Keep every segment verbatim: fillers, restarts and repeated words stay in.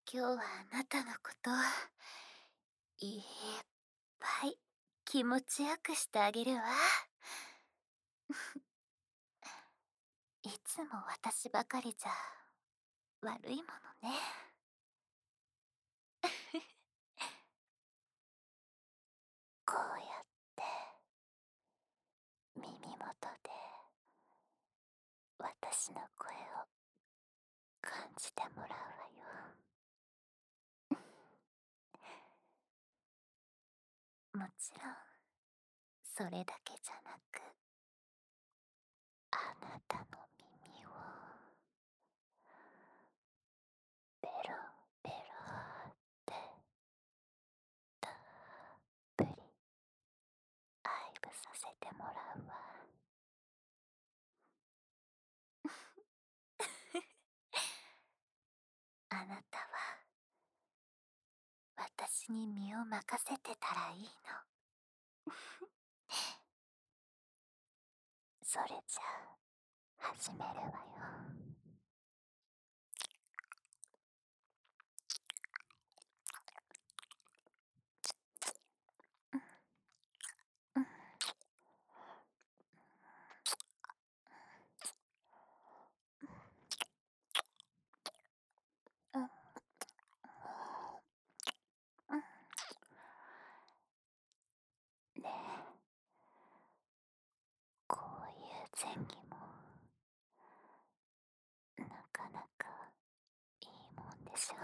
今日はあなたのこといっぱい気持ちよくしてあげるわ。いつも私ばかりじゃ悪いものね。こうやって耳元で私の声を感じてもらうわよ。もちろんそれだけじゃなく、あなたの耳をペロペロってたっぷり愛撫させてもらうわ。あなたは私に身を任せてたらいいの。それじゃあ始めるわよ。うんうんうんねえ、こういう前戯もなかなかいいもんでしょ。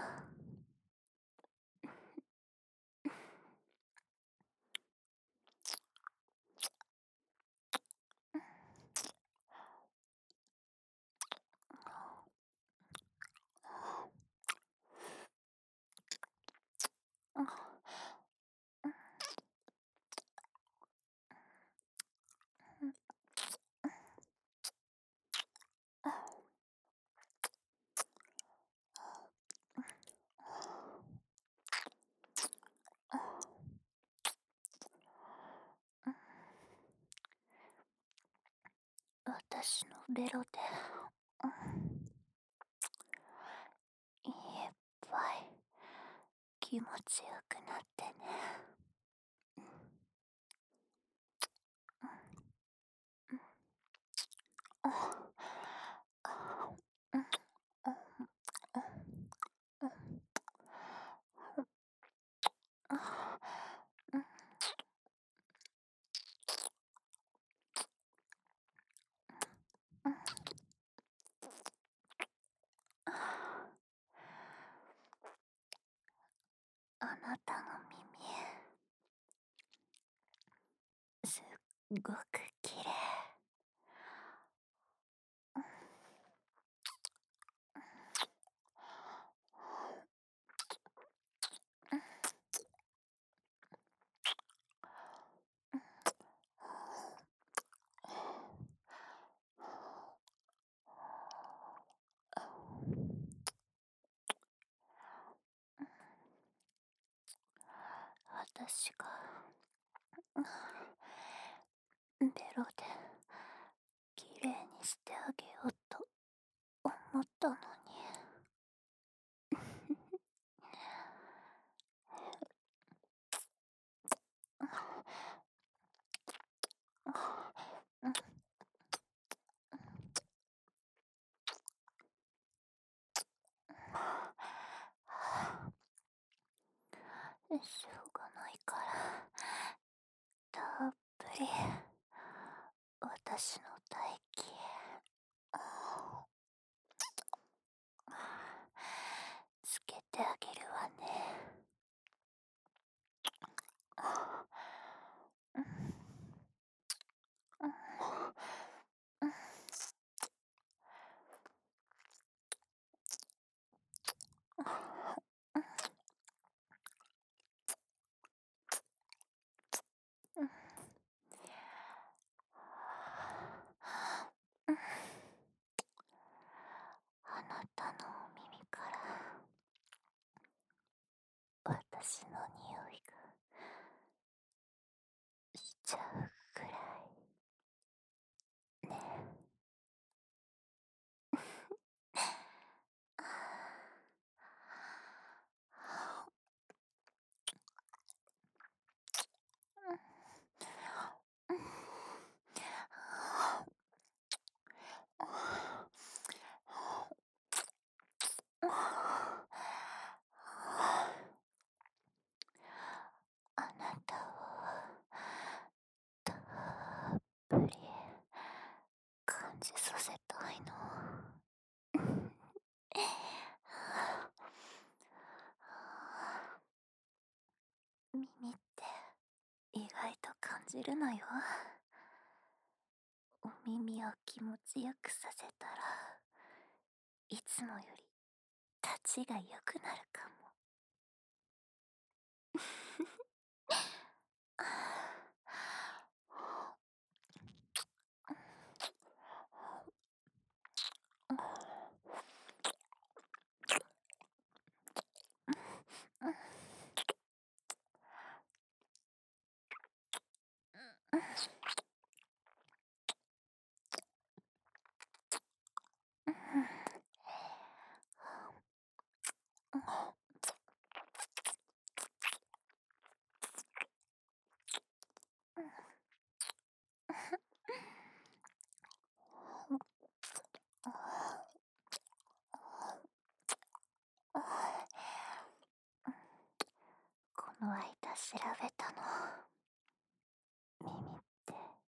うん私のベロで、うん、いっぱい気持ちよくなってね。うんうんあなたの耳、すっごくきれい。私がベロできれいにしてあげようと思ったのに。しょうがないからたっぷり私の唾液つけてあげるわね。 じさせたいの。耳って意外と感じるのよ。お耳を気持ちよくさせたらいつもより立ちが良くなるかも。この間調べたの。耳って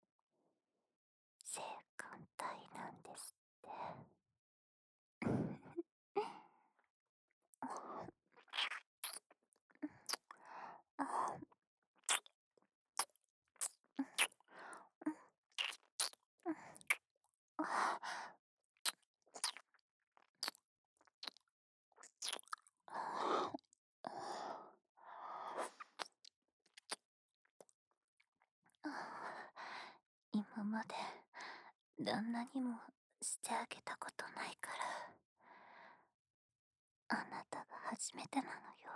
性感帯なんですって。今まで旦那にもしてあげたことないからあなたが初めてなのよ。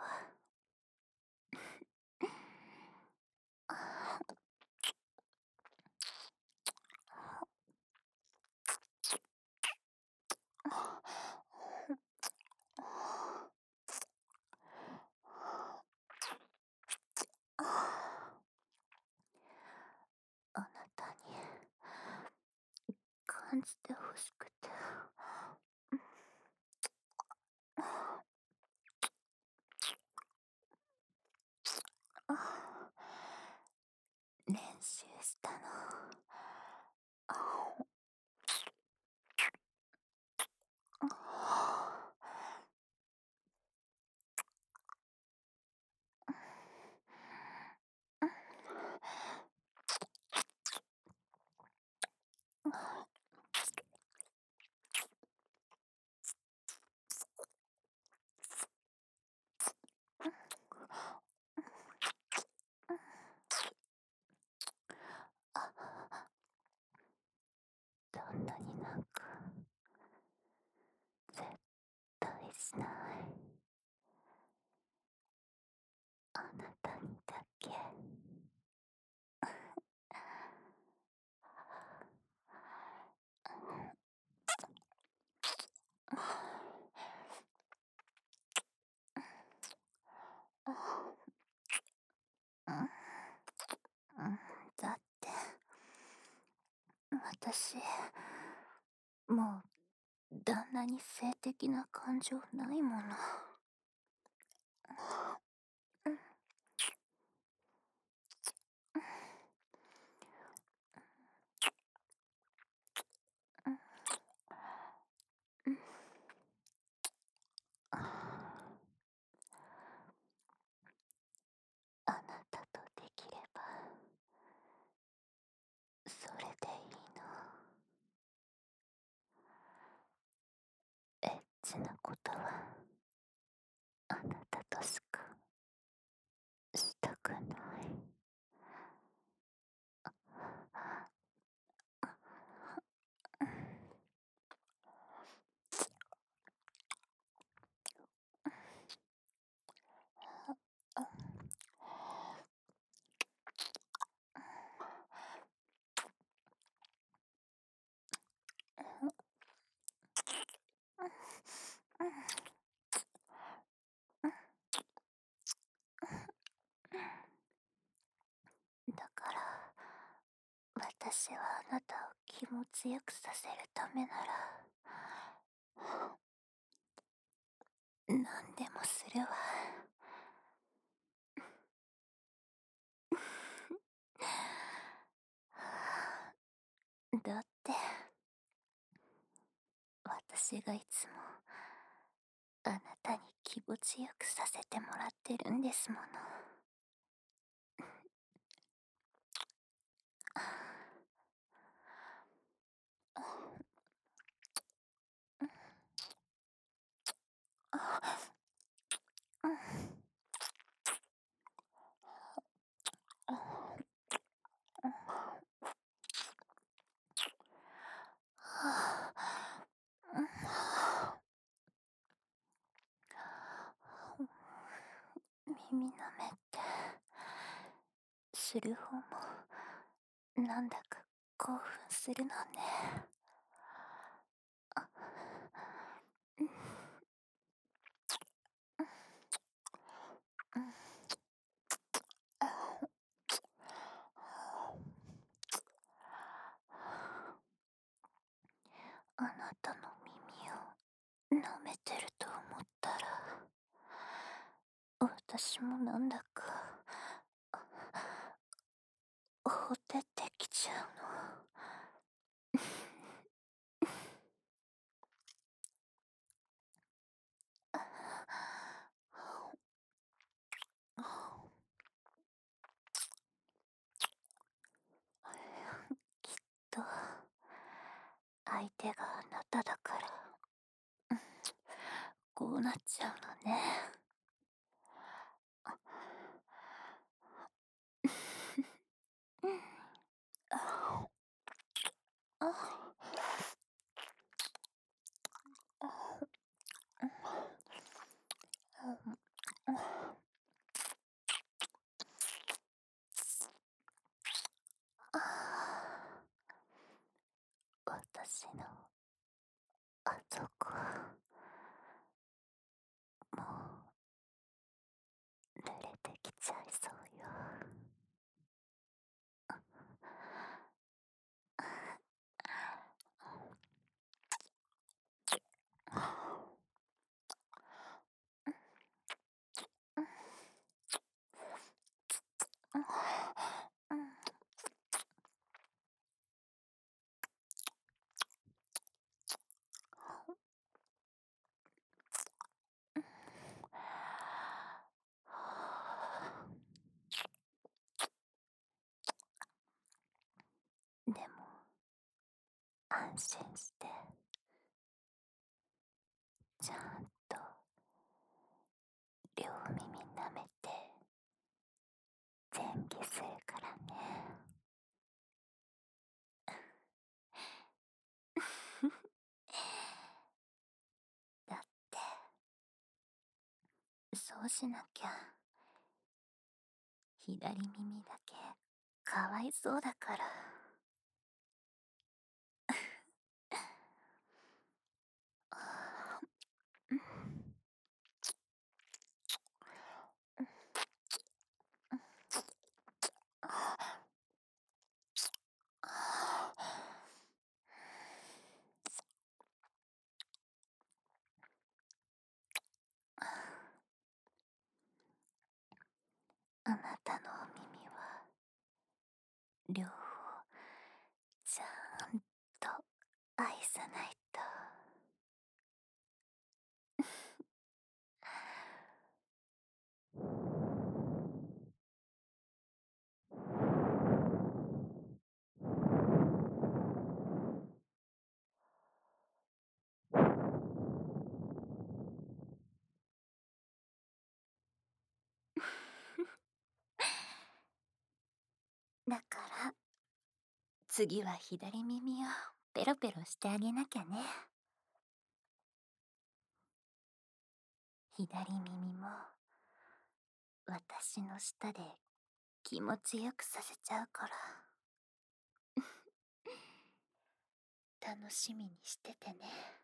あなたに感じてほしくて。練習したの。どんなになんか絶対しない。あなたにだけ。だって私もう旦那に性的な感情ないもの。あなたとできればそれでいいの。エッチなことはあなたとしかしたくない。だから私はあなたを気持ちよくさせるためなら何でもするわ。だって私がいつもあなたに気持ちよくさせてもらってるんですもの。耳舐めってする方もなんだか興奮するのね。あなたの耳を舐めてると思ったら私もなんだかほてってきちゃうの。きっと相手があなただからこうなっちゃうのね。私のあそこもう濡れてきちゃいそうよ。でも安心してちゃんと両耳舐めて前戯するからね。だってそうしなきゃ左耳だけかわいそうだから。あなたのお耳は両方ちゃんと愛さないと。だから次は左耳をペロペロしてあげなきゃね。左耳も私の舌で気持ちよくさせちゃうから楽しみにしててね。